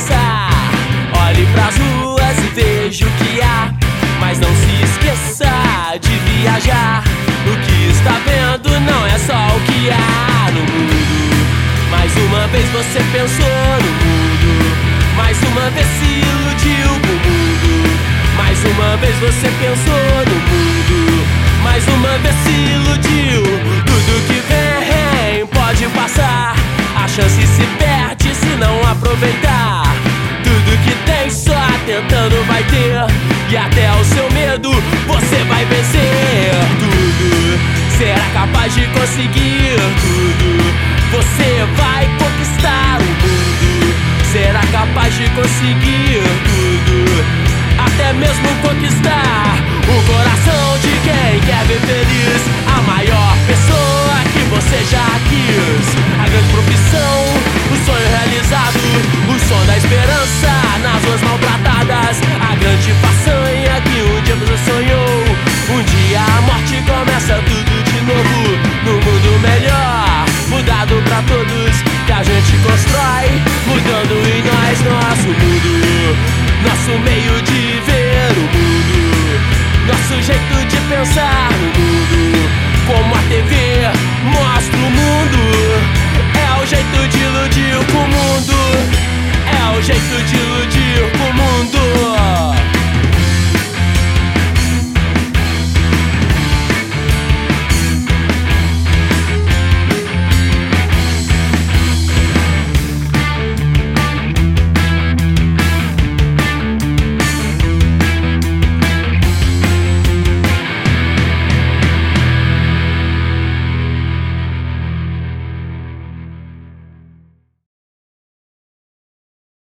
pensar. Olhe pras ruas e veja o que há, mas não se esqueça de viajar. O que está vendo não é só o que há no mundo. Mais uma vez você pensou no mundo, mais uma vez se iludiu com o mundo. Mais uma vez você pensou no mundo, mais uma vez se iludiu. Tudo que vem pode passar, a chance se perde se não aproveitar. Tudo que tem só tentando vai ter, e até o seu medo você vai vencer. Tudo será capaz de conseguir, tudo você vai conquistar o mundo. Será capaz de conseguir tudo, até mesmo conquistar o coração de quem quer ver feliz a maior pessoa que você já quis. A grande profissão, o sonho realizado, o som da esperança nas ruas maltratadas. A grande façanha que um dia você sonhou. Um dia a morte começa tudo de novo, no mundo melhor, mudado pra todos, que a gente constrói, mudando em nós nosso mundo, nosso meio de ver o mundo, nosso jeito de pensar no mundo. Como a TV mostra o mundo, é o jeito de iludir com o mundo, é o jeito de iludir